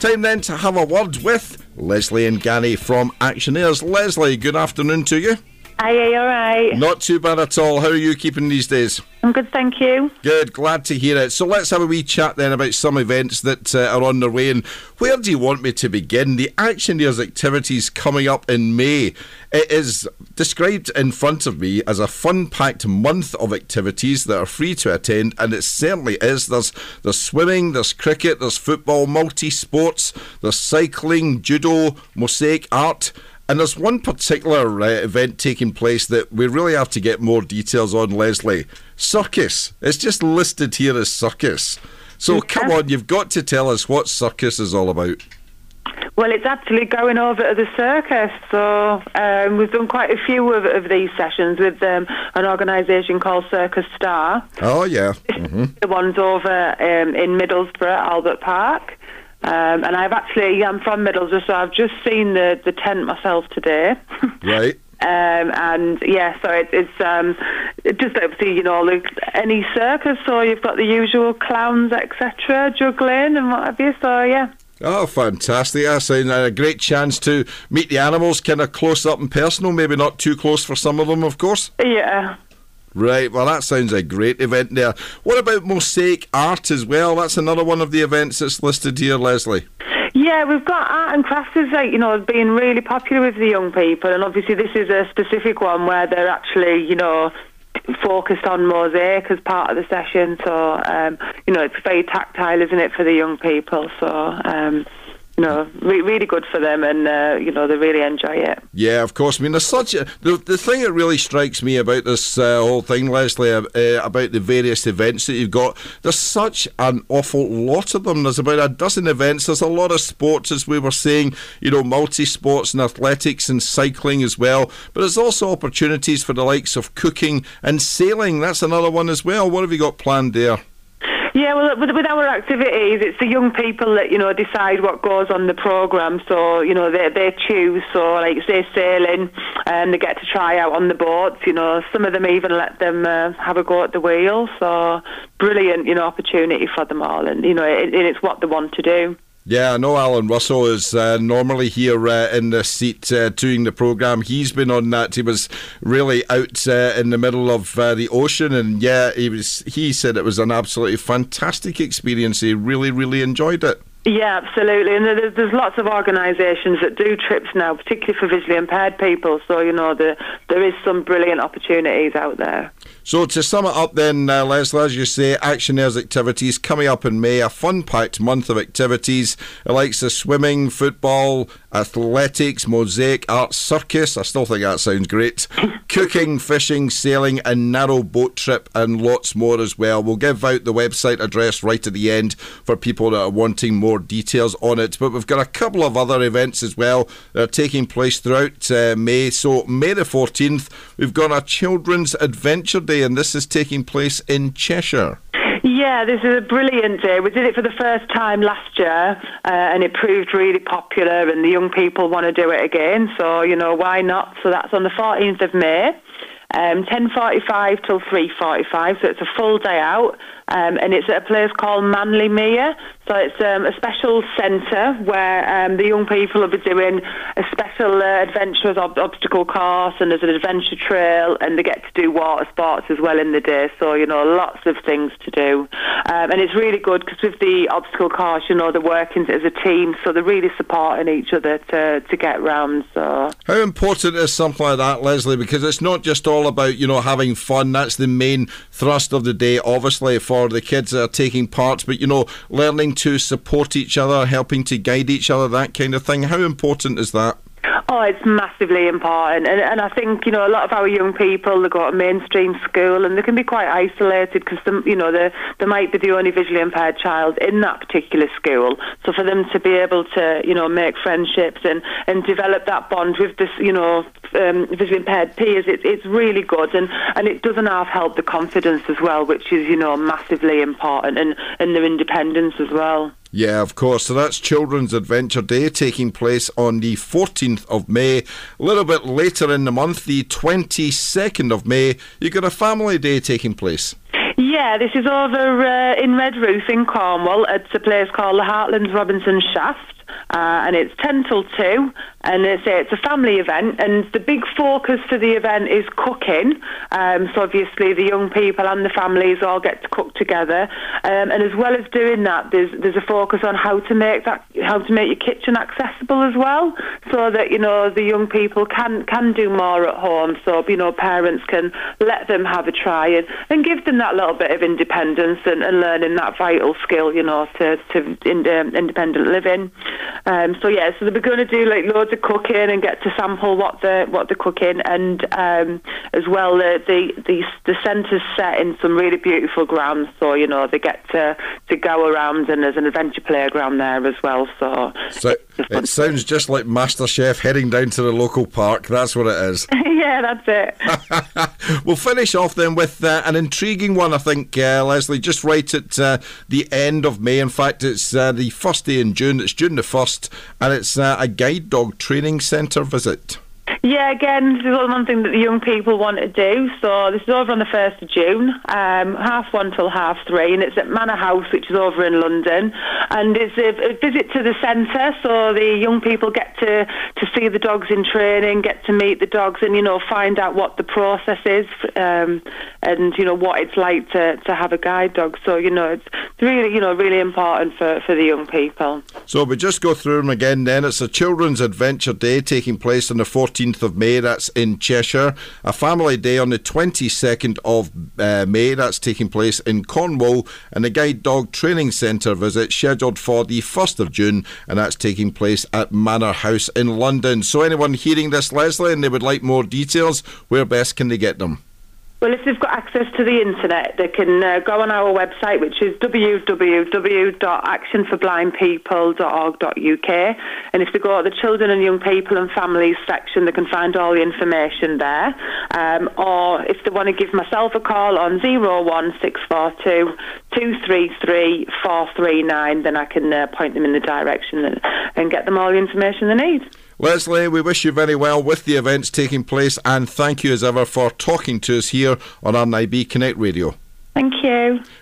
Time then to have a word with Leslie Ngani from Actionaires. Leslie, good afternoon to you. Are you alright? Not too bad at all. How are you keeping these days? I'm good, thank you. Good, glad to hear it. So let's have a wee chat then about some events that are on their way. And where do you want me to begin? The Actionaires activities coming up in May. It is described in front of me as a fun-packed month of activities that are free to attend, and it certainly is. There's swimming, there's cricket, there's football, multi-sports, there's cycling, judo, mosaic art. And there's one particular event taking place that we really have to get more details on, Leslie. Circus. It's just listed here as circus. So come on, you've got to tell us what circus is all about. Well, it's actually going over to the circus. So we've done quite a few of these sessions with an organisation called Circus Star. Oh, yeah. Mm-hmm. The one's over in Middlesbrough, Albert Park. And I'm from Middlesbrough, so I've just seen the tent myself today. Right. And yeah, so it's just obviously, like any circus, so you've got the usual clowns, etc., juggling and what have you, so yeah. Oh, fantastic. That's a great chance to meet the animals kind of close up and personal, maybe not too close for some of them, of course. Yeah. Right, well that sounds a great event there. What about mosaic art as well? That's another one of the events that's listed here, Leslie. Yeah, we've got art and crafts being really popular with the young people, and obviously this is a specific one where they're actually, focused on mosaic as part of the session, so, it's very tactile, isn't it, for the young people, so... really good for them, and they really enjoy it. Yeah, of course. I mean, there's such the thing that really strikes me about this whole thing, Leslie, about the various events that you've got. There's such an awful lot of them. There's about a dozen events. There's a lot of sports, as we were saying. Multi-sports and athletics and cycling as well. But there's also opportunities for the likes of cooking and sailing. That's another one as well. What have you got planned there? Yeah, well, with our activities, it's the young people that, decide what goes on the programme. So, they choose. So, like, say, sailing, and they get to try out on the boats. Some of them even let them have a go at the wheel. So, brilliant, opportunity for them all. And, it's what they want to do. Yeah, I know Alan Russell is normally here in the seat doing the programme. He's been on that. He was really out in the middle of the ocean, and yeah, he said it was an absolutely fantastic experience. He really, really enjoyed it. Yeah, absolutely. And there's lots of organisations that do trips now, particularly for visually impaired people. So, there is some brilliant opportunities out there. So to sum it up then, Leslie, as you say, Actionaires activities coming up in May, a fun-packed month of activities. It likes the swimming, football, athletics, mosaic, art, circus. I still think that sounds great. Cooking, fishing, sailing and narrow boat trip and lots more as well. We'll give out the website address right at the end for people that are wanting more details on it. But we've got a couple of other events as well that are taking place throughout May. So May the 14th, we've got a Children's Adventure Day, and this is taking place in Cheshire. Yeah, this is a brilliant day. We did it for the first time last year, and it proved really popular, and the young people want to do it again. So, why not? So that's on the 14th of May. 10:45 till 3:45, so it's a full day out, and it's at a place called Manly Mere. So it's a special centre where the young people will be doing a special adventurous obstacle course, and there's an adventure trail, and they get to do water sports as well in the day. So, lots of things to do. And it's really good because with the obstacle course, they're working as a team, so they're really supporting each other to get round. So, how important is something like that, Leslie? Because it's not just all about, having fun. That's the main thrust of the day, obviously, for the kids that are taking part. But, learning to support each other, helping to guide each other, that kind of thing. How important is that? Oh, it's massively important, and I think a lot of our young people, they go to mainstream school and they can be quite isolated because they might be the only visually impaired child in that particular school. So for them to be able to make friendships and develop that bond with this visually impaired peers, it's really good, and it doesn't half help the confidence as well, which is massively important, and their independence as well. Yeah, of course. So that's Children's Adventure Day taking place on the 14th of May. A little bit later in the month, the 22nd of May, you've got a Family Day taking place. Yeah, Yeah, this is over in Redruth in Cornwall. It's a place called the Heartlands Robinson Shaft. And it's 10 till 2, and it's a family event, and the big focus for the event is cooking. So obviously the young people and the families all get to cook together, and as well as doing that, there's a focus on how to make your kitchen accessible as well, so that the young people can do more at home. So parents can let them have a try and give them that little bit of independence and learning that vital skill, to independent living. So they're going to do like loads of cooking and get to sample what they're cooking, and as well the centre's set in some really beautiful grounds, so they get to go around, and there's an adventure playground there as well. So it sounds just like MasterChef heading down to the local park. That's what it is. Yeah, that's it. We'll finish off then with an intriguing one, I think, Leslie, just right at the end of May. In fact, it's the first day in June. It's June the 1st, and it's a guide dog training centre visit. Yeah, again, this is one thing that the young people want to do. So this is over on the 1st of June, 1:30 till 3:30, and it's at Manor House, which is over in London. And it's a visit to the centre, so the young people get to see the dogs in training, get to meet the dogs, and find out what the process is, and what it's like to have a guide dog. So it's really really important for the young people. So we just go through them again. Then it's a Children's Adventure Day taking place on the 14th of May, that's in Cheshire. A Family Day on the 22nd of May, that's taking place in Cornwall. And a Guide Dog Training Centre visit scheduled for the 1st of June, and that's taking place at Manor House in London. So anyone hearing this, Leslie, and they would like more details, where best can they get them? Well, if they've got access to the internet, they can go on our website, which is www.actionforblindpeople.org.uk. And if they go to the Children and Young People and Families section, they can find all the information there. Or if they want to give myself a call on 01642 233 439, then I can point them in the direction and get them all the information they need. Leslie, we wish you very well with the events taking place, and thank you as ever for talking to us here on RNIB Connect Radio. Thank you.